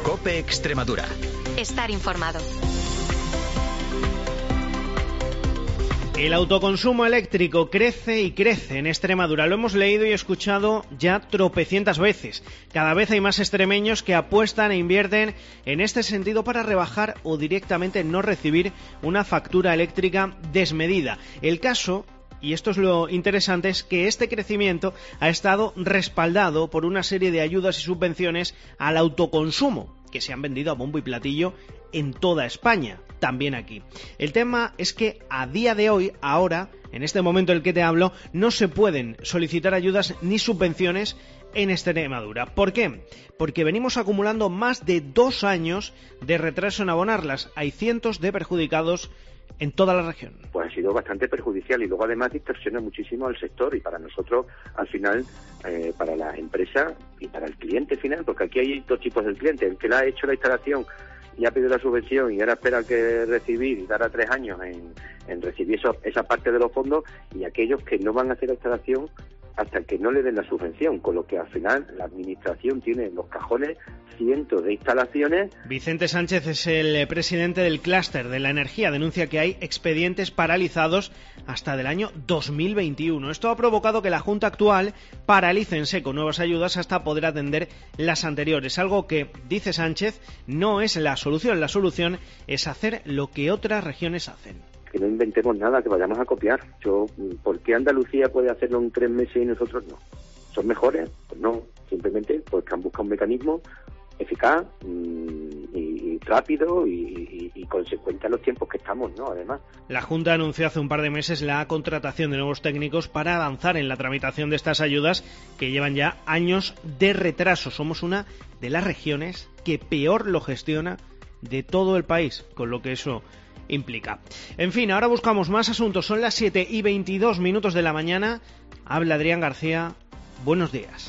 COPE Extremadura. Estar informado. El autoconsumo eléctrico crece y crece en Extremadura. Lo hemos leído y escuchado ya tropecientas veces. Cada vez hay más extremeños que apuestan e invierten en este sentido para rebajar o directamente no recibir una factura eléctrica desmedida. El caso, y esto es lo interesante, es que este crecimiento ha estado respaldado por una serie de ayudas y subvenciones al autoconsumo que se han vendido a bombo y platillo en toda España, también aquí. El tema es que a día de hoy, ahora, en este momento en el que te hablo, no se pueden solicitar ayudas ni subvenciones en Extremadura. ¿Por qué? Porque venimos acumulando más de 2 años de retraso en abonarlas. Hay cientos de perjudicados en toda la región. Pues ha sido bastante perjudicial y luego además distorsiona muchísimo al sector y para nosotros al final, para las empresas y para el cliente final, porque aquí hay 2 tipos de cliente: el que le ha hecho la instalación y ha pedido la subvención y ahora espera que recibir y dará 3 años en recibir esa parte de los fondos, y aquellos que no van a hacer la instalación hasta que no le den la subvención, con lo que al final la administración tiene en los cajones cientos de instalaciones. Vicente Sánchez es el presidente del clúster de la energía. Denuncia que hay expedientes paralizados hasta del año 2021. Esto ha provocado que la Junta actual paralice en seco nuevas ayudas hasta poder atender las anteriores. Algo que, dice Sánchez, no es la solución. La solución es hacer lo que otras regiones hacen. Que no inventemos nada, que vayamos a copiar. ¿Por qué Andalucía puede hacerlo en 3 meses y nosotros no? ¿Son mejores? Pues no, simplemente porque han buscado un mecanismo eficaz y rápido y consecuente a los tiempos que estamos, ¿no? Además, la Junta anunció hace un par de meses la contratación de nuevos técnicos para avanzar en la tramitación de estas ayudas que llevan ya años de retraso. Somos una de las regiones que peor lo gestiona de todo el país, con lo que eso implica. En fin, ahora buscamos más asuntos. Son las 7:22 de la mañana. Habla Adrián García. Buenos días.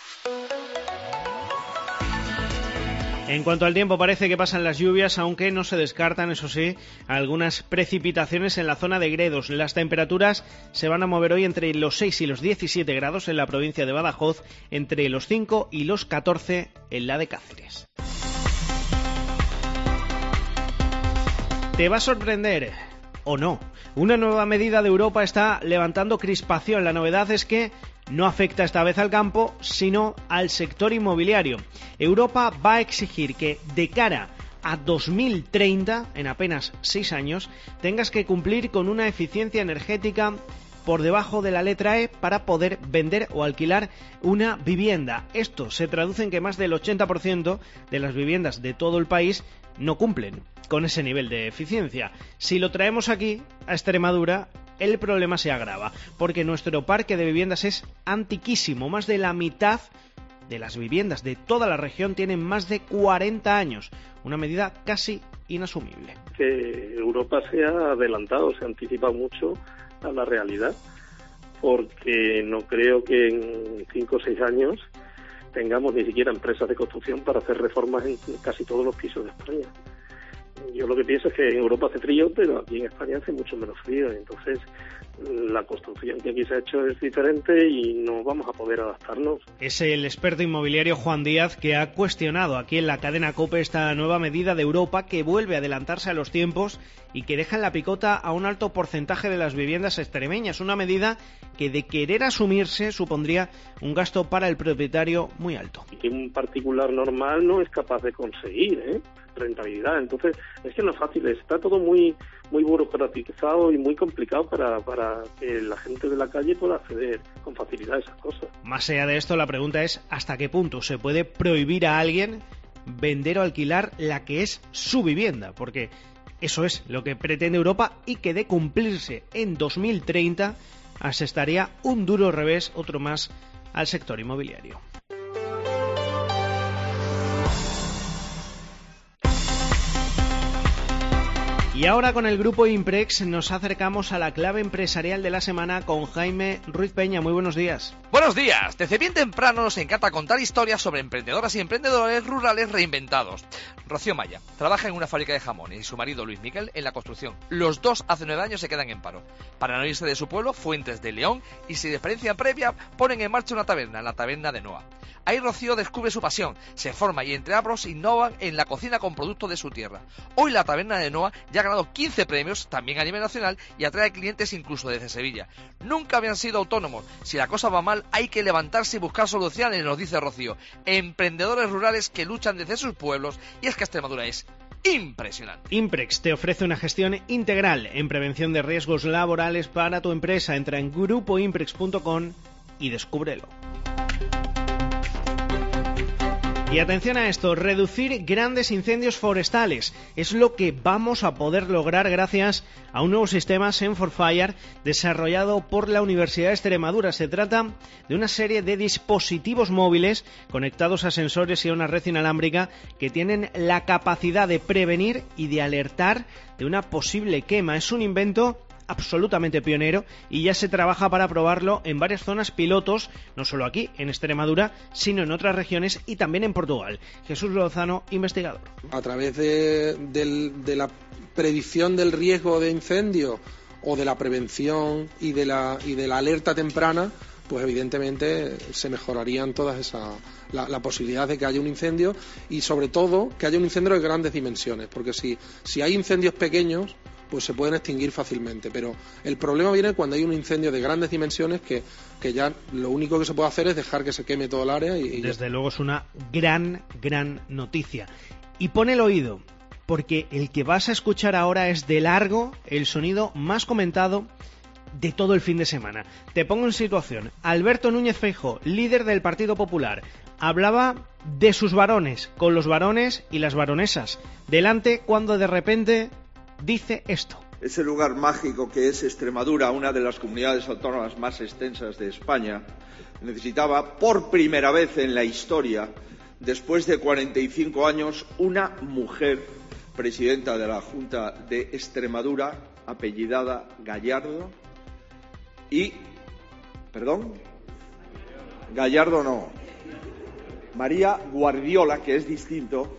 En cuanto al tiempo, parece que pasan las lluvias, aunque no se descartan, eso sí, algunas precipitaciones en la zona de Gredos. Las temperaturas se van a mover hoy entre los 6 y los 17 grados en la provincia de Badajoz, entre los 5 y los 14 en la de Cáceres. ¿Te va a sorprender o no? Una nueva medida de Europa está levantando crispación. La novedad es que no afecta esta vez al campo, sino al sector inmobiliario. Europa va a exigir que de cara a 2030, en apenas 6 años, tengas que cumplir con una eficiencia energética por debajo de la letra E para poder vender o alquilar una vivienda. Esto se traduce en que más del 80% de las viviendas de todo el país no cumplen con ese nivel de eficiencia. Si lo traemos aquí, a Extremadura, el problema se agrava, porque nuestro parque de viviendas es antiquísimo. Más de la mitad de las viviendas de toda la región tienen más de 40 años, una medida casi inasumible. Que Europa se ha adelantado, se ha anticipado mucho a la realidad, porque no creo que en 5 o 6 años tengamos ni siquiera empresas de construcción para hacer reformas en casi todos los pisos de España. Yo lo que pienso es que en Europa hace frío, pero aquí en España hace mucho menos frío, entonces la construcción que aquí se ha hecho es diferente y no vamos a poder adaptarnos. Es el experto inmobiliario Juan Díaz que ha cuestionado aquí en la cadena COPE esta nueva medida de Europa que vuelve a adelantarse a los tiempos y que deja en la picota a un alto porcentaje de las viviendas extremeñas. Una medida que, de querer asumirse, supondría un gasto para el propietario muy alto. Y que un particular normal no es capaz de conseguir rentabilidad. Entonces, es que no es fácil, está todo muy burocratizado y muy complicado para que la gente de la calle pueda acceder con facilidad a esas cosas. Más allá de esto, la pregunta es ¿hasta qué punto se puede prohibir a alguien vender o alquilar la que es su vivienda? Porque eso es lo que pretende Europa y que, de cumplirse en 2030, asestaría un duro revés, otro más, al sector inmobiliario. Y ahora con el grupo Imprex nos acercamos a la clave empresarial de la semana con Jaime Ruiz Peña. Muy buenos días. Buenos días. Desde bien temprano nos encanta contar historias sobre emprendedoras y emprendedores rurales reinventados. Rocío Maya trabaja en una fábrica de jamones y su marido Luis Miguel en la construcción. Los dos hace 9 años se quedan en paro. Para no irse de su pueblo, Fuentes de León, y sin experiencia previa, ponen en marcha una taberna, la Taberna de Noa. Ahí Rocío descubre su pasión, se forma y entre ambos innovan en la cocina con productos de su tierra. Hoy la Taberna de Noa ya ha ganado 15 premios, también a nivel nacional, y atrae clientes incluso desde Sevilla. Nunca habían sido autónomos. Si la cosa va mal, hay que levantarse y buscar soluciones, nos dice Rocío. Emprendedores rurales que luchan desde sus pueblos, y es que Extremadura es impresionante. Imprex te ofrece una gestión integral en prevención de riesgos laborales para tu empresa. Entra en grupoimprex.com y descúbrelo. Y atención a esto, reducir grandes incendios forestales es lo que vamos a poder lograr gracias a un nuevo sistema Sen4Fire desarrollado por la Universidad de Extremadura. Se trata de una serie de dispositivos móviles conectados a sensores y a una red inalámbrica que tienen la capacidad de prevenir y de alertar de una posible quema. Es un invento absolutamente pionero y ya se trabaja para probarlo en varias zonas pilotos, no solo aquí en Extremadura, sino en otras regiones y también en Portugal. Jesús Lozano, investigador. A través de la predicción del riesgo de incendio o de la prevención y de la alerta temprana, pues evidentemente se mejorarían todas esas la posibilidad de que haya un incendio y sobre todo que haya un incendio de grandes dimensiones, porque si hay incendios pequeños pues se pueden extinguir fácilmente, pero el problema viene cuando hay un incendio de grandes dimensiones que ya lo único que se puede hacer es dejar que se queme todo el área y desde luego es una gran noticia. Y pone el oído, porque el que vas a escuchar ahora es de largo el sonido más comentado de todo el fin de semana. Te pongo en situación. Alberto Núñez Feijóo, líder del Partido Popular, hablaba de sus varones, con los varones y las varonesas, delante cuando de repente dice esto. Ese lugar mágico que es Extremadura, una de las comunidades autónomas más extensas de España, necesitaba por primera vez en la historia, después de 45 años, una mujer presidenta de la Junta de Extremadura, apellidada Gallardo, Gallardo no, María Guardiola, que es distinto.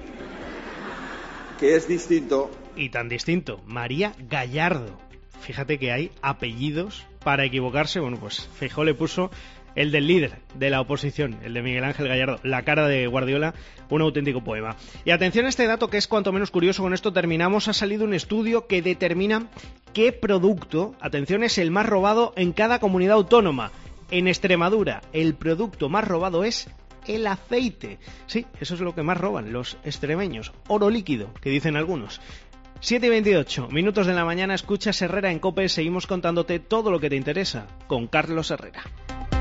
Y tan distinto, María Gallardo. Fíjate que hay apellidos para equivocarse. Bueno, pues Feijóo le puso el del líder de la oposición, el de Miguel Ángel Gallardo, la cara de Guardiola, un auténtico poema. Y atención a este dato que es cuanto menos curioso, con esto terminamos. Ha salido un estudio que determina qué producto, atención, es el más robado en cada comunidad autónoma. En Extremadura, el producto más robado es el aceite. Sí, eso es lo que más roban los extremeños. Oro líquido, que dicen algunos. 7:28 minutos de la mañana, escuchas Herrera en COPE. Seguimos contándote todo lo que te interesa con Carlos Herrera.